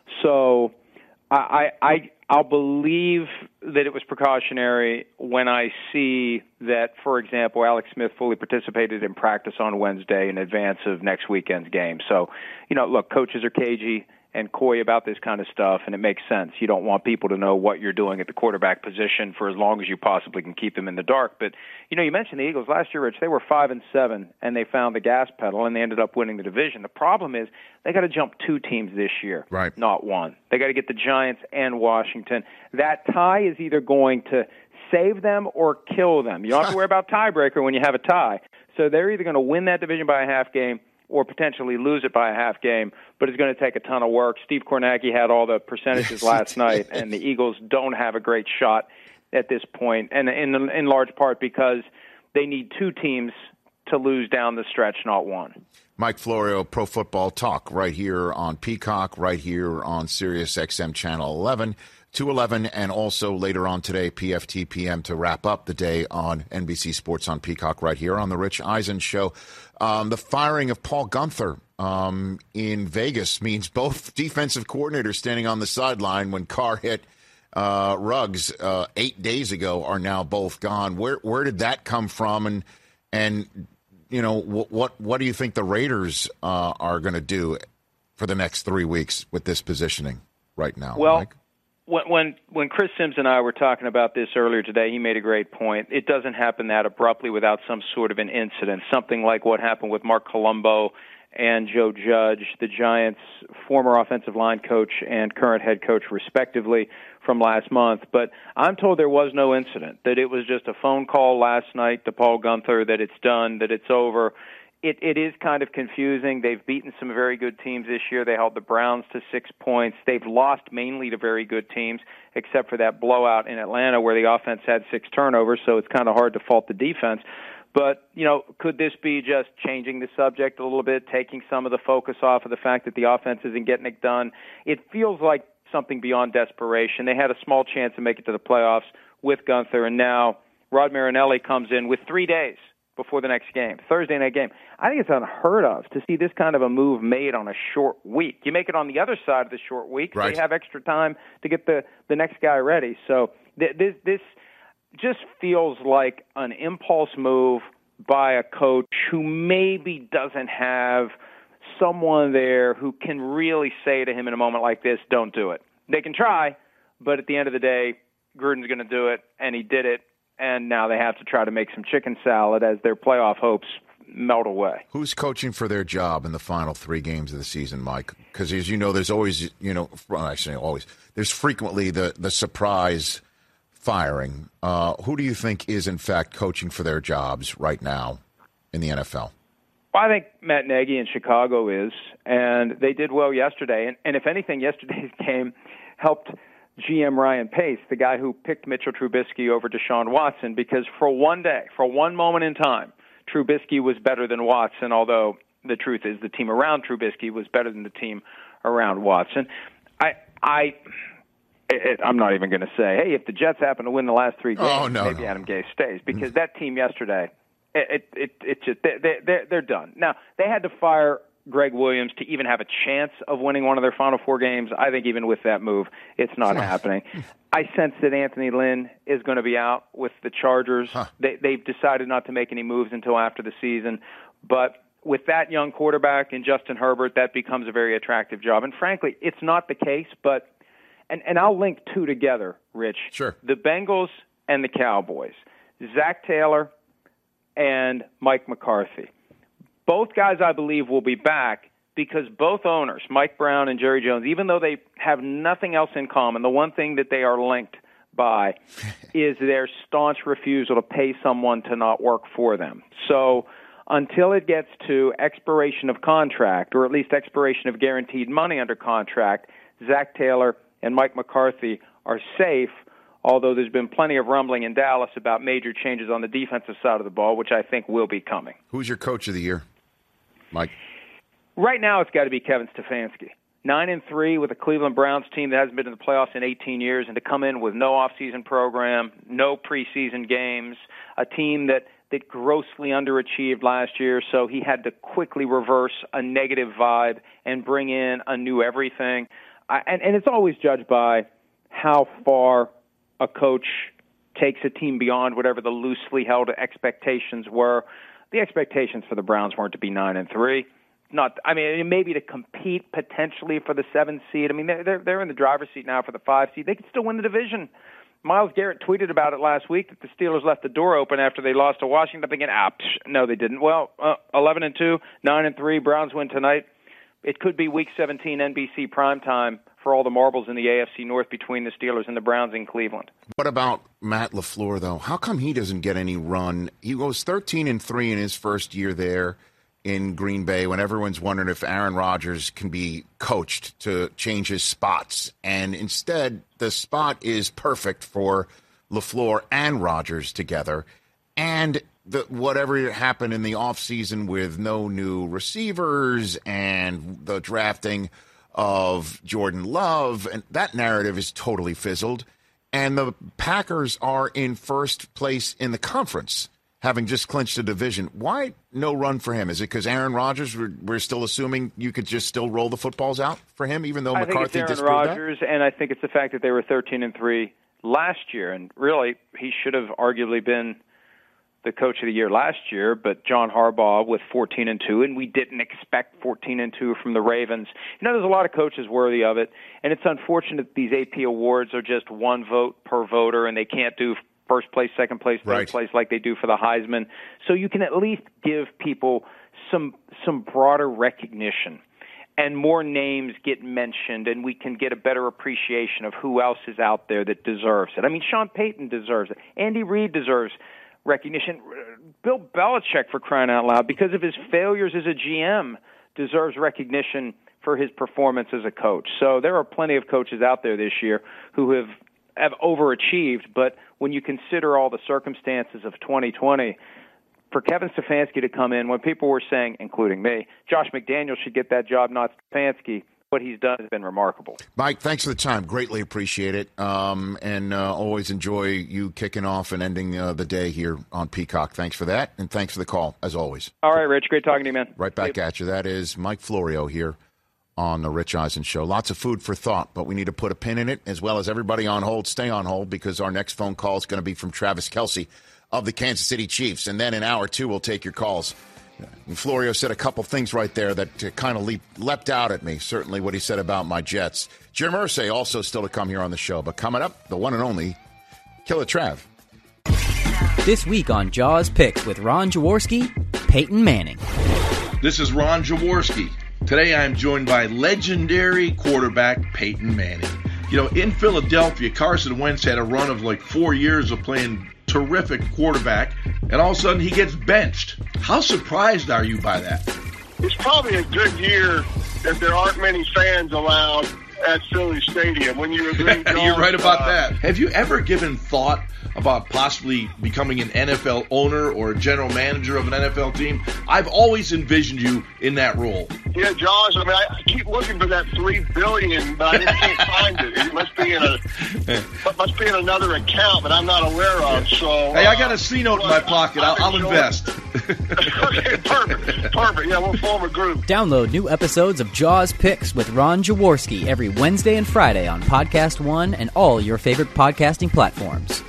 So I, I, I'll believe that it was precautionary when I see that, for example, Alex Smith fully participated in practice on Wednesday in advance of next weekend's game. So, you know, look, coaches are cagey and coy about this kind of stuff, and it makes sense. You don't want people to know what you're doing at the quarterback position for as long as you possibly can keep them in the dark. But, you know, you mentioned the Eagles last year, Rich. They were five and seven, and they found the gas pedal, and they ended up winning the division. The problem is they got to jump two teams this year, right? Not one. They got to get the Giants and Washington. That tie is either going to save them or kill them. You don't have to worry about tiebreaker when you have a tie. So they're either going to win that division by a half game or potentially lose it by a half game, but it's going to take a ton of work. Steve Kornacki had all the percentages last night, and the Eagles don't have a great shot at this point, and in, in large part because they need two teams to lose down the stretch, not one. Mike Florio, Pro Football Talk, right here on Peacock, right here on Sirius X M Channel eleven, two eleven, and also later on today, P F T P M to wrap up the day on N B C Sports on Peacock, right here on The Rich Eisen Show. Um, the firing of Paul Guenther um, in Vegas means both defensive coordinators standing on the sideline when Carr hit uh, Ruggs uh, eight days ago are now both gone. Where where did that come from? And and you know what what, what do you think the Raiders uh, are going to do for the next three weeks with this positioning right now? Well. Mike? When, when when Chris Sims and I were talking about this earlier today, he made a great point. It doesn't happen that abruptly without some sort of an incident, something like what happened with Mark Colombo and Joe Judge, the Giants' former offensive line coach and current head coach, respectively, from last month. But I'm told there was no incident, that it was just a phone call last night to Paul Guenther, that it's done, that it's over. It, it is kind of confusing. They've beaten some very good teams this year. They held the Browns to six points. They've lost mainly to very good teams, except for that blowout in Atlanta where the offense had six turnovers, so it's kind of hard to fault the defense. But, you know, could this be just changing the subject a little bit, taking some of the focus off of the fact that the offense isn't getting it done? It feels like something beyond desperation. They had a small chance to make it to the playoffs with Guenther, and now Rod Marinelli comes in with three days before the next game, Thursday night game. I think it's unheard of to see this kind of a move made on a short week. You make it on the other side of the short week, right. They have extra time to get the, the next guy ready. So th- this this just feels like an impulse move by a coach who maybe doesn't have someone there who can really say to him in a moment like this, don't do it. They can try, but at the end of the day, Gruden's going to do it, and he did it. And now they have to try to make some chicken salad as their playoff hopes melt away. Who's coaching for their job in the final three games of the season, Mike? Because as you know, there's always, you know, well, I say always, there's frequently the, the surprise firing. Uh, who do you think is, in fact, coaching for their jobs right now in the N F L? Well, I think Matt Nagy in Chicago is, and they did well yesterday. And, and if anything, yesterday's game helped G M Ryan Pace, the guy who picked Mitchell Trubisky over Deshaun Watson, because for one day, for one moment in time, Trubisky was better than Watson, although the truth is the team around Trubisky was better than the team around Watson. I, I, it, I'm not even going to say, hey, if the Jets happen to win the last three games, oh, no, maybe no. Adam Gase stays, because that team yesterday, it, it, it, it just they, they, they're done. Now, they had to fire Greg Williams to even have a chance of winning one of their final four games. I think even with that move, it's not happening. I sense that Anthony Lynn is going to be out with the Chargers. Huh. They, they've decided not to make any moves until after the season. But with that young quarterback and Justin Herbert, that becomes a very attractive job. And frankly, it's not the case, but and, and I'll link two together, Rich. Sure. The Bengals and the Cowboys. Zach Taylor and Mike McCarthy. Both guys, I believe, will be back because both owners, Mike Brown and Jerry Jones, even though they have nothing else in common, the one thing that they are linked by is their staunch refusal to pay someone to not work for them. So until it gets to expiration of contract, or at least expiration of guaranteed money under contract, Zach Taylor and Mike McCarthy are safe, although there's been plenty of rumbling in Dallas about major changes on the defensive side of the ball, which I think will be coming. Who's your coach of the year, Mike? Right now it's got to be Kevin Stefanski. Nine and three with a Cleveland Browns team that hasn't been in the playoffs in eighteen years, and to come in with no off-season program, no preseason games, a team that, that grossly underachieved last year, so he had to quickly reverse a negative vibe and bring in a new everything. I, and, and it's always judged by how far a coach takes a team beyond whatever the loosely held expectations were. The expectations for the Browns weren't to be nine and three. Not, I mean, maybe to compete potentially for the seventh seed. I mean, they're they're in the driver's seat now for the five seed. They could still win the division. Myles Garrett tweeted about it last week that the Steelers left the door open after they lost to Washington. I'm thinking, ah, psh, no, they didn't. Well, uh, eleven and two, nine and three. Browns win tonight. It could be Week seventeen N B C primetime for all the marbles in the A F C North between the Steelers and the Browns in Cleveland. What about Matt LaFleur, though? How come he doesn't get any run? He goes thirteen and three in his first year there in Green Bay when everyone's wondering if Aaron Rodgers can be coached to change his spots. And instead, the spot is perfect for LaFleur and Rodgers together. And the, whatever happened in the offseason with no new receivers and the drafting of Jordan Love, and that narrative is totally fizzled. And the Packers are in first place in the conference, having just clinched a division. Why no run for him? Is it because Aaron Rodgers, we're, we're still assuming you could just still roll the footballs out for him, even though I McCarthy think it's disproved Aaron Rodgers, that? And I think it's the fact that they were thirteen and three last year. And really, he should have arguably been the coach of the year last year, but John Harbaugh with fourteen and two, and we didn't expect fourteen and two from the Ravens. You know, there's a lot of coaches worthy of it, and it's unfortunate that these A P awards are just one vote per voter, and they can't do first place, second place, third Right. place like they do for the Heisman. So you can at least give people some some broader recognition, and more names get mentioned, and we can get a better appreciation of who else is out there that deserves it. I mean, Sean Payton deserves it. Andy Reid deserves recognition. Bill Belichick, for crying out loud, because of his failures as a G M, deserves recognition for his performance as a coach. So there are plenty of coaches out there this year who have have overachieved, but when you consider all the circumstances of twenty twenty, for Kevin Stefanski to come in, when people were saying, including me, Josh McDaniels should get that job, not Stefanski, what he's done has been remarkable. Mike, thanks for the time. Greatly appreciate it. Um, and uh, always enjoy you kicking off and ending uh, the day here on Peacock. Thanks for that, and thanks for the call, as always. All right, Rich. Great talking to you, man. Right back at you. That is Mike Florio here on the Rich Eisen Show. Lots of food for thought, but we need to put a pin in it, as well as everybody on hold. Stay on hold, because our next phone call is going to be from Travis Kelce of the Kansas City Chiefs. And then in hour two, we'll take your calls. And Florio said a couple things right there that uh, kind of leap, leapt out at me, certainly what he said about my Jets. Jim Irsay also still to come here on the show. But coming up, the one and only Killer Trav. This week on Jaws Picks with Ron Jaworski, Peyton Manning. This is Ron Jaworski. Today I am joined by legendary quarterback Peyton Manning. You know, in Philadelphia, Carson Wentz had a run of like four years of playing terrific quarterback, and all of a sudden he gets benched. How surprised are you by that? It's probably a good year that there aren't many fans allowed at Philly Stadium. When you agree, You're right about uh, that. Have you ever given thought about possibly becoming an N F L owner or a general manager of an N F L team? I've always envisioned you in that role. Yeah, Jaws. I mean, I keep looking for that three billion, but I just can't find it. It must be in a, it must be in another account that I'm not aware of. So, hey, I got a C note uh, in my pocket. I'll, I'll invest. Okay, perfect, perfect. Yeah, we'll form a group. Download new episodes of Jaws Picks with Ron Jaworski every Wednesday and Friday on Podcast One and all your favorite podcasting platforms.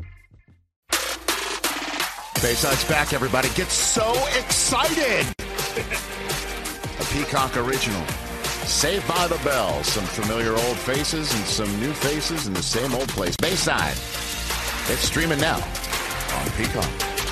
Bayside's back, everybody. Get so excited! A Peacock original. Saved by the Bell. Some familiar old faces and some new faces in the same old place. Bayside. It's streaming now on Peacock.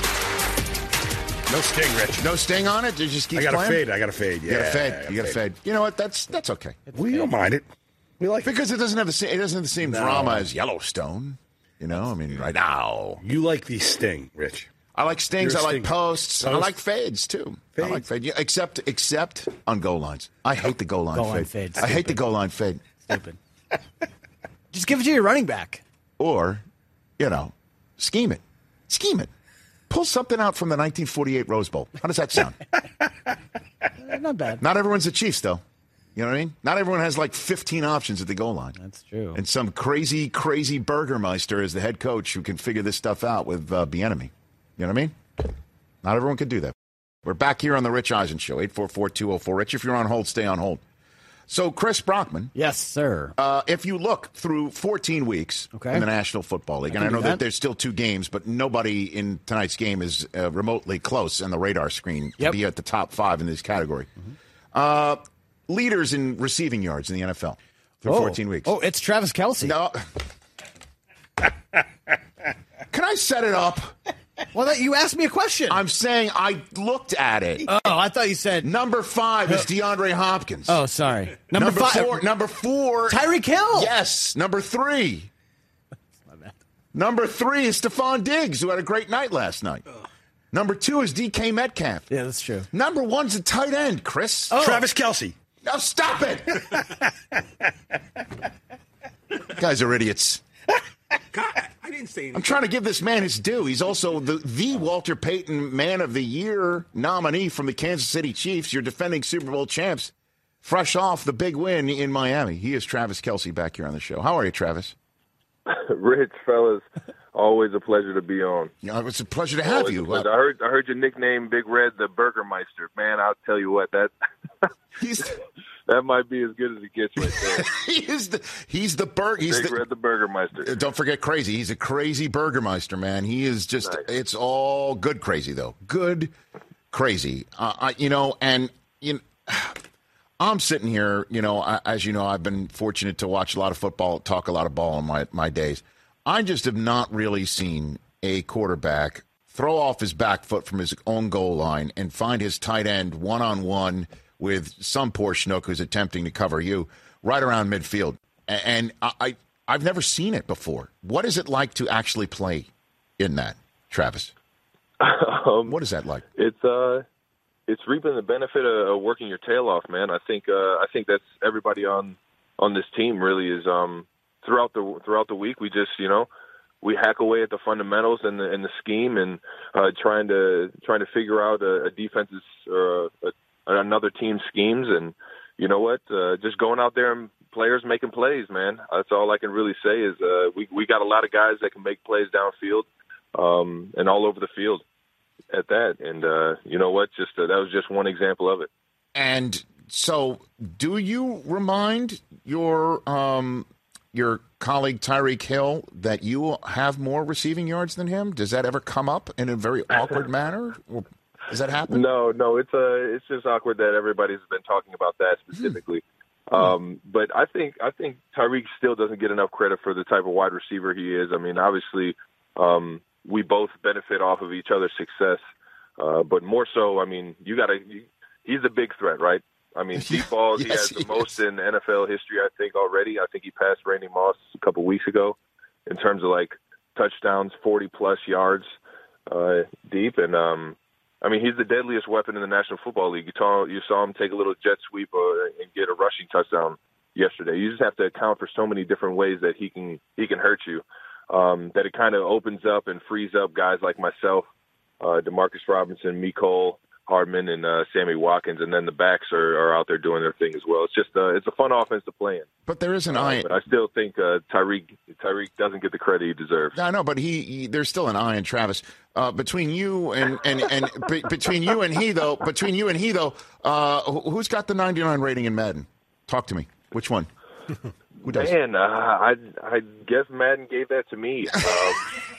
No sting, Rich. No sting on it? Did you just keep I got playing? a fade. I got a fade. Yeah, You got a fade. I You got a fade. You know what? That's that's okay. We don't mind it. We like because it doesn't have the same, it doesn't have the same No. drama as Yellowstone. You know, I mean, right now. You like the sting, Rich. I like stings. You're I a like sting. posts. I Post. like fades, too. Fade? I like fade. Yeah, except, except on goal lines. I hate the goal line Goal fade. line fade. I hate the goal line fade. Stupid. Just give it to your running back. Or, you know, scheme it. Scheme it. Pull something out from the nineteen forty-eight Rose Bowl. How does that sound? Not bad. Not everyone's the Chiefs, though. You know what I mean? Not everyone has like fifteen options at the goal line. That's true. And some crazy, crazy Burgermeister is the head coach who can figure this stuff out with uh, Bieniemy. You know what I mean? Not everyone can do that. We're back here on the Rich Eisen Show, eight four four, two oh four. Rich, if you're on hold, stay on hold. So, Chris Brockman. Yes, sir. Uh, if you look through fourteen weeks Okay. in the National Football League, I and I can know do that. that. there's still two games, but nobody in tonight's game is uh, remotely close on the radar screen to Yep. be at the top five in this category. Uh, leaders in receiving yards in the N F L through oh. fourteen weeks. Oh, it's Travis Kelce. No. Can I set it up? Well, that, you asked me a question. I'm saying I looked at it. Oh, I thought you said number five is DeAndre Hopkins. Oh, sorry. Number, Number five. four. Number four. Tyreek Hill. Yes. Number three. Number three is Stephon Diggs, who had a great night last night. Number two is D K Metcalf. Yeah, that's true. Number one's a tight end, Chris. Oh. Travis Kelce. Now stop it. Guys are idiots. God, I didn't say anything. I'm trying to give this man his due. He's also the, the Walter Payton Man of the Year nominee from the Kansas City Chiefs. Your defending Super Bowl champs, fresh off the big win in Miami. He is Travis Kelce back here on the show. How are you, Travis? Rich, fellas, always a pleasure to be on. Yeah, it's a pleasure to have Always you. a pleasure. I heard I heard your nickname, Big Red, the Burgermeister. Man, I'll tell you what, that He's that might be as good as it gets right there. he is the he's the bur- he's Big the, Red, the Burgermeister. Don't forget crazy. He's a crazy Burgermeister, man. He is just Nice. it's all good crazy though. Good crazy. Uh, I, you know, and you know, I'm sitting here, you know, I, as you know, I've been fortunate to watch a lot of football, talk a lot of ball in my my days. I just have not really seen a quarterback throw off his back foot from his own goal line and find his tight end one-on-one with some poor schnook who's attempting to cover you right around midfield. And I, I, I've never seen it before. What is it like to actually play in that, Travis? um, what is that like? It's uh, it's reaping the benefit of, of working your tail off, man. I think uh, I think that's everybody on on this team really is. Um, throughout the throughout the week, we just you know we hack away at the fundamentals and the and the scheme and uh, trying to trying to figure out a, a defense's or a, a, another team's schemes. And you know what, uh, just going out there and players making plays, man. That's all I can really say is uh, we we got a lot of guys that can make plays downfield um, and all over the field at that. And uh, you know what, just uh, that was just one example of it. And so, do you remind your um, your colleague Tyreek Hill that you have more receiving yards than him? Does that ever come up in a very awkward manner? Or does that happen? No, no, it's uh, it's just awkward that everybody's been talking about that specifically. Hmm. Um, but I think I think Tyreek still doesn't get enough credit for the type of wide receiver he is. I mean, obviously, um, we both benefit off of each other's success, uh, but more so, I mean, you got to. He's a big threat, right? I mean, deep balls, Yes, he has the he most is. in N F L history, I think, already. I think he passed Randy Moss a couple weeks ago in terms of, like, touchdowns, forty-plus yards uh, deep. And, um, I mean, he's the deadliest weapon in the National Football League. You saw, you saw him take a little jet sweep uh, and get a rushing touchdown yesterday. You just have to account for so many different ways that he can he can hurt you, um, that it kind of opens up and frees up guys like myself, uh, Demarcus Robinson, Mecole Hardman, and uh, Sammy Watkins, and then the backs are, are out there doing their thing as well. It's just uh, it's a fun offense to play in. But there is an Uh, eye. but I still think uh, Tyreek Tyreek doesn't get the credit he deserves. I know, but he, he there's still an eye in Travis. Uh, between you and and and be, between you and he though, between you and he though, uh, who- who's got the ninety-nine rating in Madden? Talk to me. Which one? Who does? Man, uh, I I guess Madden gave that to me. Um,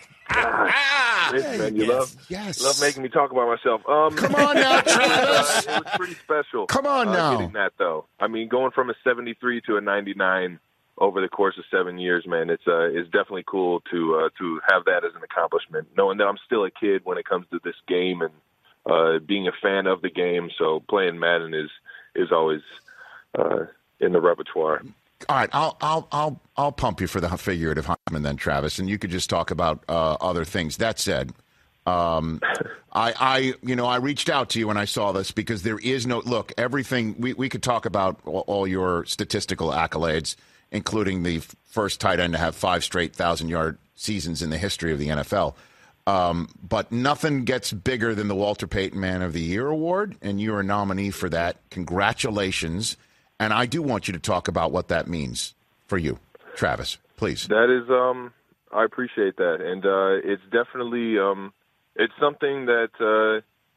gosh, Rich, man, you yes, love yes. love making me talk about myself. Um, Come on now, Travis. it was pretty special. Come on uh, now. getting that though. I mean, going from a seventy-three to a ninety-nine over the course of seven years, man, it's uh, it's definitely cool to uh, to have that as an accomplishment. Knowing that I'm still a kid when it comes to this game and uh, being a fan of the game, so playing Madden is is always uh, in the repertoire. All right, I'll I'll I'll I'll pump you for the figurative Heisman then, Travis, and you could just talk about uh, other things. That said, um, I I you know I reached out to you when I saw this because there is no look. Everything we we could talk about all, all your statistical accolades, including the first tight end to have five straight thousand yard seasons in the history of the N F L. Um, but nothing gets bigger than the Walter Payton Man of the Year award, and you're a nominee for that. Congratulations. And I do want you to talk about what that means for you, Travis, please. That is, um, I appreciate that. And uh, it's definitely, um, it's something that uh,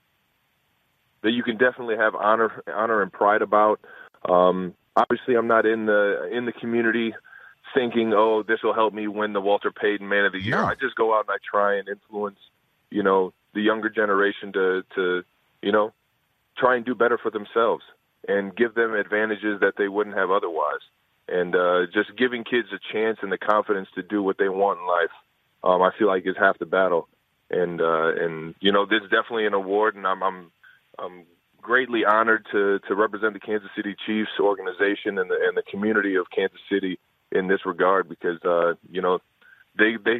that you can definitely have honor honor and pride about. Um, obviously, I'm not in the in the community thinking, oh, this will help me win the Walter Payton Man of the Year. No. I just go out and I try and influence, you know, the younger generation to, to, you know, try and do better for themselves and give them advantages that they wouldn't have otherwise. And uh, just giving kids a chance and the confidence to do what they want in life, um, I feel like is half the battle. And, uh, and you know, this is definitely an award, and I'm, I'm, I'm greatly honored to, to represent the Kansas City Chiefs organization and the, and the community of Kansas City in this regard, because uh, you know they they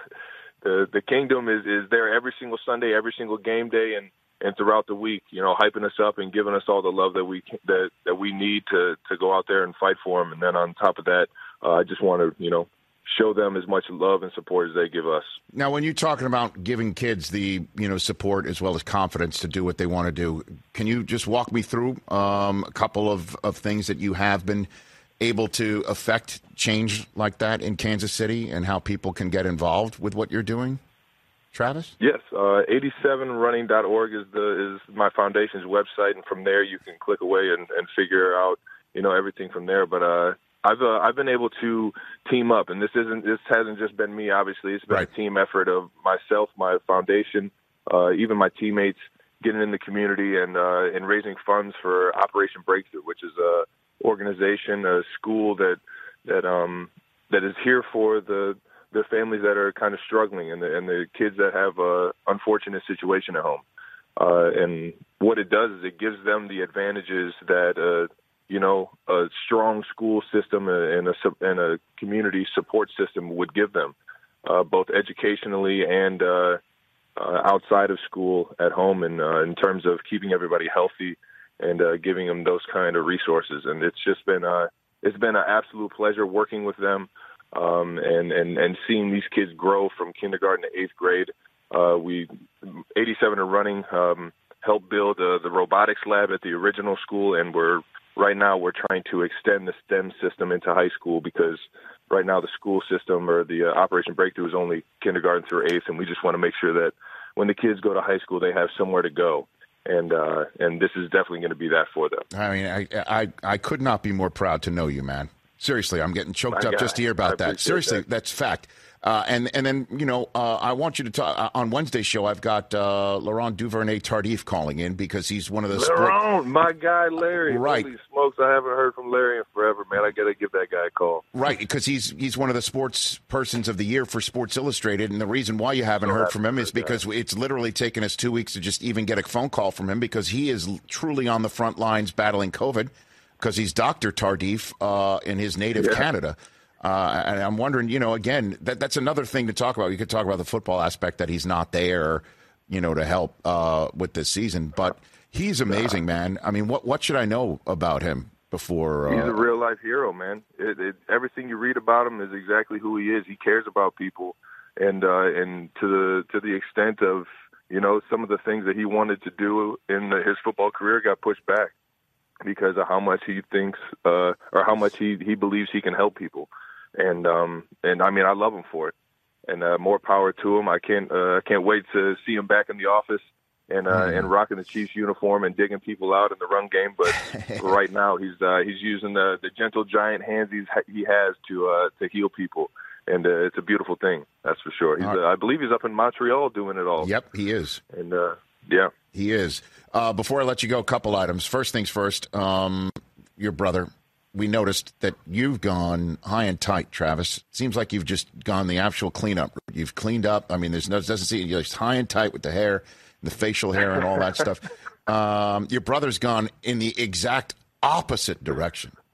the the kingdom is, is there every single Sunday, every single game day, and, and throughout the week, you know, hyping us up and giving us all the love that we that that we need to, to go out there and fight for them. And then on top of that, uh, I just want to you know show them as much love and support as they give us. Now, when you're talking about giving kids the you know support as well as confidence to do what they want to do, can you just walk me through um, a couple of, of things that you have been able to affect change like that in Kansas City and how people can get involved with what you're doing? Travis? Yes, uh, eighty-seven running dot org is the is my foundation's website, and from there you can click away and, and figure out you know everything from there. But uh, I've uh, I've been able to team up, and this isn't this hasn't just been me. Obviously, it's been right. a team effort of myself, my foundation, uh, even my teammates getting in the community and uh, and raising funds for Operation Breakthrough, which is a organization, a school that that um that is here for the the families that are kind of struggling and the and the kids that have a unfortunate situation at home. Uh, and what it does is it gives them the advantages that uh you know a strong school system and a and a community support system would give them, uh, both educationally and uh, uh, outside of school at home, and uh, in terms of keeping everybody healthy and uh, giving them those kind of resources. And it's just been uh, it's been an absolute pleasure working with them um, and, and, and seeing these kids grow from kindergarten to eighth grade. Uh, we eighty-seven are running, um, helped build uh, the robotics lab at the original school, and we're right now we're trying to extend the STEM system into high school, because right now the school system or the uh, Operation Breakthrough is only kindergarten through eighth, and we just want to make sure that when the kids go to high school, they have somewhere to go. And uh, and this is definitely going to be that for them. I mean, I, I I could not be more proud to know you, man. Seriously, I'm getting choked My up guy. just to hear about I that. Seriously, that. that's fact. Uh, and and then you know, uh, I want you to talk uh, on Wednesday's show. I've got uh, Laurent Duvernay Tardif calling in because he's one of the Laurent, sport- my guy Larry. Right. Holy smokes, I haven't heard from Larry in forever, man. I got to give that guy a call. Right, because he's he's one of the sports persons of the year for Sports Illustrated, and the reason why you haven't So heard from him is that. because it's literally taken us two weeks to just even get a phone call from him, because he is truly on the front lines battling COVID, because he's Doctor Tardif uh, in his native Yeah. Canada. Uh, and I'm wondering, you know, again, that, that's another thing to talk about. You could talk about the football aspect that he's not there, you know, to help uh, with this season. But he's amazing, man. I mean, what what should I know about him before? Uh, He's a real life hero, man. It, it, everything you read about him is exactly who he is. He cares about people, and uh, and to the to the extent of you know some of the things that he wanted to do in the, his football career got pushed back because of how much he thinks uh, or how much he he believes he can help people. And um and I mean I love him for it, and uh, more power to him. I can't uh, I can't wait to see him back in the office and uh, mm. and rocking the Chiefs uniform and digging people out in the run game. But right now he's uh, he's using the, the gentle giant hands he's he has to uh, to heal people, and uh, it's a beautiful thing. That's for sure. He's uh, I believe he's up in Montreal doing it all. Yep, he is. And uh, yeah, he is. Uh, before I let you go, a couple items. First things first. Um, your brother. We noticed that you've gone high and tight, Travis. Seems like you've just gone the actual cleanup route. You've cleaned up. I mean, there's no doesn't see you're just high and tight with the hair, the facial hair, and all that stuff. Um, your brother's gone in the exact opposite direction.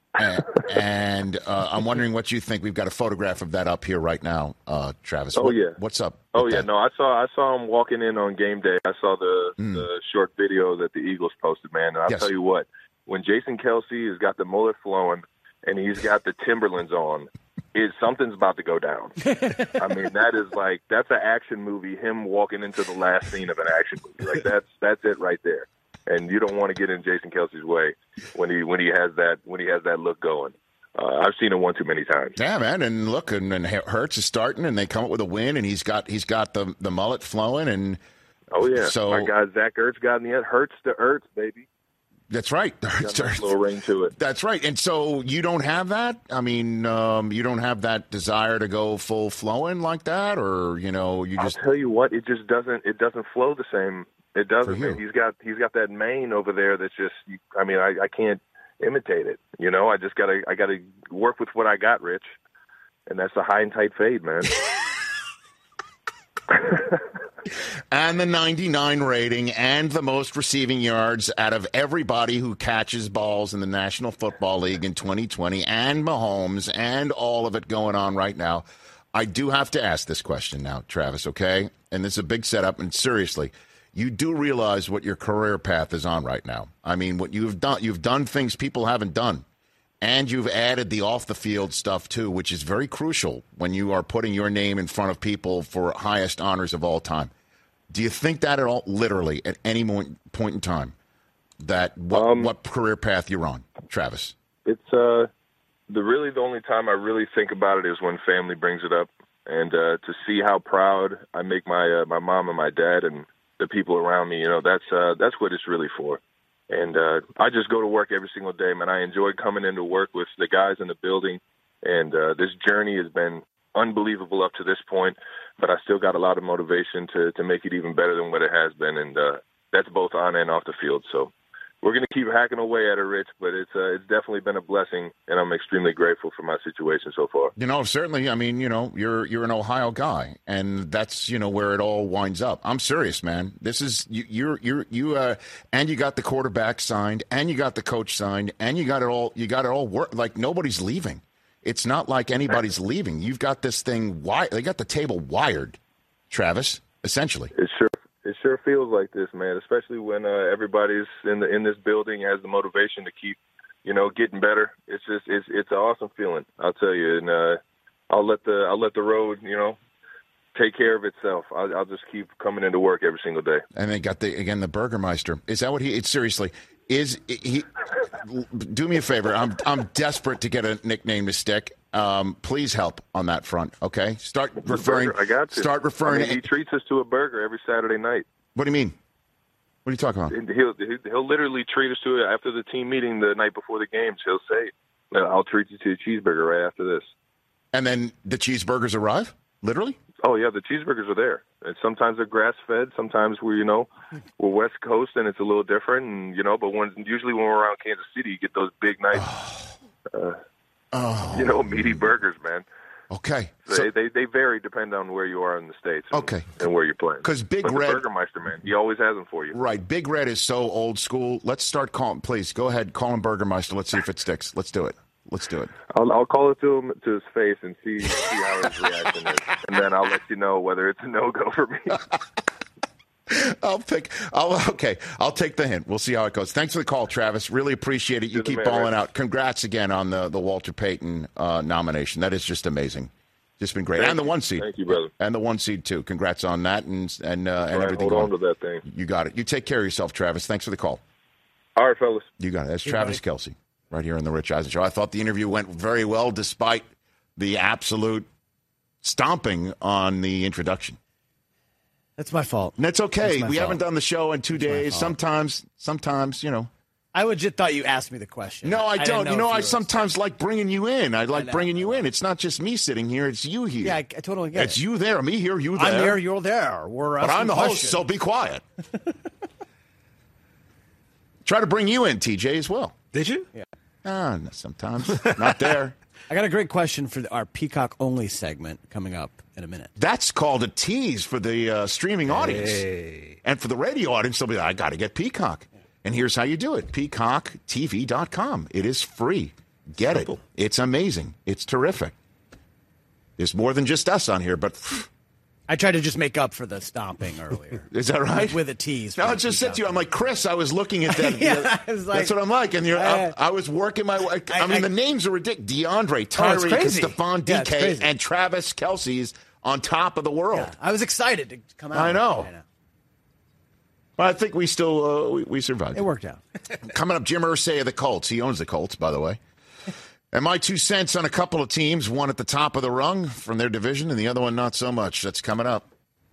and, and uh, I'm wondering what you think. We've got a photograph of that up here right now, uh, Travis. Oh what, yeah. What's up? Oh yeah. That? No, I saw I saw him walking in on game day. I saw the mm. the short video that the Eagles posted, man. And I'll yes. tell you what, when Jason Kelce has got the mullet flowing and he's got the Timberlands on, is something's about to go down. I mean, that is like that's an action movie. Him walking into the last scene of an action movie, like that's that's it right there. And you don't want to get in Jason Kelce's way when he when he has that when he has that look going. Uh, I've seen him one too many times. Yeah, man. And look, and, and Hurts is starting, and they come up with a win, and he's got he's got the the mullet flowing, and oh yeah, so my guy Zach Ertz got in the end. Hurts to Ertz, baby. That's right. Got a little ring to it. That's right. And so you don't have that? I mean, um, you don't have that desire to go full flowing like that, or you know, you just I'll tell you what, it just doesn't it doesn't flow the same. It doesn't. Man. He's got he's got that mane over there that's just. I mean, I, I can't imitate it. You know, I just gotta I gotta work with what I got, Rich, and that's the high and tight fade, man. And the ninety-nine rating and the most receiving yards out of everybody who catches balls in the National Football League in twenty twenty, and Mahomes and all of it going on right now. I do have to ask this question now, Travis, okay? And this is a big setup, and seriously, you do realize what your career path is on right now. I mean, what you've done, you've done things people haven't done. And you've added the off-the-field stuff, too, which is very crucial when you are putting your name in front of people for highest honors of all time. Do you think that at all, literally, at any point in time, that what, um, what career path you're on, Travis? It's uh, the really the only time I really think about it is when family brings it up. And uh, to see how proud I make my uh, my mom and my dad and the people around me, you know, that's uh, that's what it's really for. And uh, I just go to work every single day, man. I enjoy coming into work with the guys in the building. And uh, this journey has been unbelievable up to this point, but I still got a lot of motivation to, to make it even better than what it has been. And uh, that's both on and off the field. So we're going to keep hacking away at it, Rich, but it's uh, it's definitely been a blessing, and I'm extremely grateful for my situation so far. You know, certainly, I mean, you know, you're you're an Ohio guy, and that's, you know, where it all winds up. I'm serious, man. This is, you, you're, you're, you, uh, and you got the quarterback signed, and you got the coach signed, and you got it all, you got it all work, like nobody's leaving. It's not like anybody's leaving. You've got this thing, wi- they got the table wired, Travis, essentially. It sure It sure feels like this, man, especially when uh, everybody's in the in this building has the motivation to keep, you know, getting better. It's just it's it's an awesome feeling, I'll tell you. And uh, I'll let the I'll let the road, you know, take care of itself. I'll, I'll just keep coming into work every single day. And they got the again the Burgermeister. Is that what he? It's seriously. Is he? Do me a favor. I'm I'm desperate to get a nickname to stick. Um, please help on that front. Okay, start referring. I got to start referring. I mean, he treats us to a burger every Saturday night. What do you mean? What are you talking about? He'll he'll literally treat us to it after the team meeting the night before the games. He'll say, "I'll treat you to a cheeseburger right after this." And then the cheeseburgers arrive. Literally. Oh yeah, the cheeseburgers are there. And sometimes they're grass fed. Sometimes we're you know we're West Coast and it's a little different. And you know, but when usually when we're around Kansas City, you get those big nice, uh, oh. you know, meaty burgers, man. Okay, so so, they, they they vary depending on where you are in the States. And, okay, and where you're playing. Because Big but Red, the Burgermeister, man, he always has them for you. Right, Big Red is so old school. Let's start calling. Please go ahead, call him Burgermeister. Let's see if it sticks. Let's do it. Let's do it. I'll, I'll call it to him to his face and see see how his reaction is, and then I'll let you know whether it's a no go for me. I'll pick. I'll okay. I'll take the hint. We'll see how it goes. Thanks for the call, Travis. Really appreciate it. You keep balling out. Congrats again on the the Walter Payton uh, nomination. That is just amazing. Just been great. Thank and the you. one seed. Thank you, brother. And the one seed too. Congrats on that and and uh, and right, everything. Hold going. on to that thing. You got it. You take care of yourself, Travis. Thanks for the call. All right, fellas. You got it. That's Hey, Travis buddy. Kelce right here on the Rich Eisen Show. I thought the interview went very well despite the absolute stomping on the introduction. That's my fault. And that's okay. That's we fault. haven't done the show in two That's days. Sometimes, sometimes, you know. I legit thought you asked me the question. No, I, I didn't don't. know you know, if I you were sometimes like bringing you in. I like know. bringing you in. It's not just me sitting here. It's you here. Yeah, I, I totally get It's it. you there, me here, you there. I'm there, you're there. We're But asking I'm the host, questions. so be quiet. Try to bring you in, T J, as well. Did you? Yeah. Ah, sometimes. Not there. I got a great question for the, our Peacock only segment coming up in a minute. That's called a tease for the uh, streaming audience. Hey. And for the radio audience, they'll be like, I got to get Peacock. And here's how you do it. peacock t v dot com. It is free. get it. It's amazing. It's terrific. There's more than just us on here, but I tried to just make up for the stomping earlier. Is that right? With, with a tease. No, I just said to you, I'm like, Chris, I was looking at that. yeah, I was like, that's what I'm like. And you're, uh, I, I was working my way. I, I mean, I, the names are ridiculous. DeAndre, oh, Tyreek, Stephon yeah, D K, and Travis Kelce's on top of the world. Yeah, I was excited to come out. I know. I know. Well, I think we still uh, we, we survived. It worked out. Coming up, Jim Irsay of the Colts. He owns the Colts, by the way. And my two cents on a couple of teams, one at the top of the rung from their division and the other one not so much. That's coming up.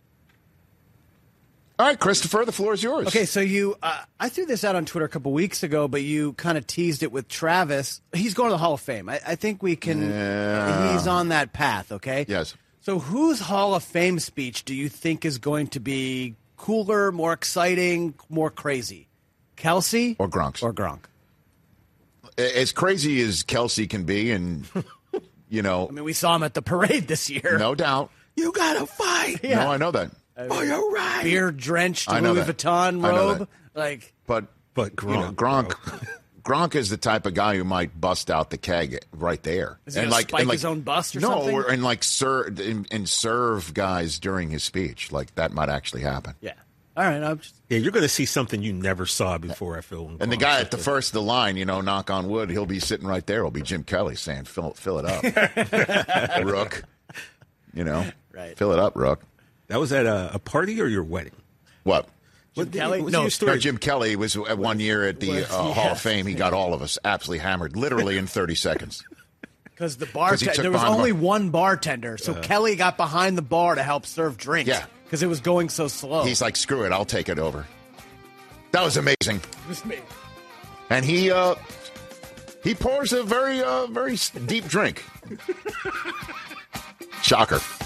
All right, Christopher, the floor is yours. Okay, so you, uh, I threw this out on Twitter a couple weeks ago, but you kind of teased it with Travis. He's going to the Hall of Fame. I, I think we can, yeah. he's on that path, okay? Yes. So whose Hall of Fame speech do you think is going to be cooler, more exciting, more crazy? Kelce? Or Gronk's? Or Gronk. As crazy as Kelce can be, and, you know. I mean, we saw him at the parade this year. No doubt. You got to fight. Yeah. No, I know that. Oh, you're right. Beer-drenched I know Louis that. Vuitton I know robe. that. Like, But, but Gronk, you know, Gronk, Gronk is the type of guy who might bust out the keg right there. Is he and gonna like, spike and like, his own bust or no, something? No, and like serve and, and serve guys during his speech. Like that might actually happen. Yeah. All right. I'm just... Yeah, you're going to see something you never saw before. I feel. And the guy at the first of the line, you know, knock on wood, he'll be sitting right there. It'll be Jim Kelly saying, "Fill, fill it up, Rook." You know, right. Fill it up, Rook. That was at a, a party or your wedding? What? Jim Kelly? What was No, your story? no, Jim Kelly was at one year at the uh, Hall of Fame. He got all of us absolutely hammered, literally in thirty seconds. Because the 'Cause he bartender, took there was behind the only bar. one bartender, so Uh. Kelly got behind the bar to help serve drinks. Yeah. Because it was going so slow. He's like, "Screw it, I'll take it over." That was amazing. It was me. And he uh, he pours a very uh, very deep drink. Shocker.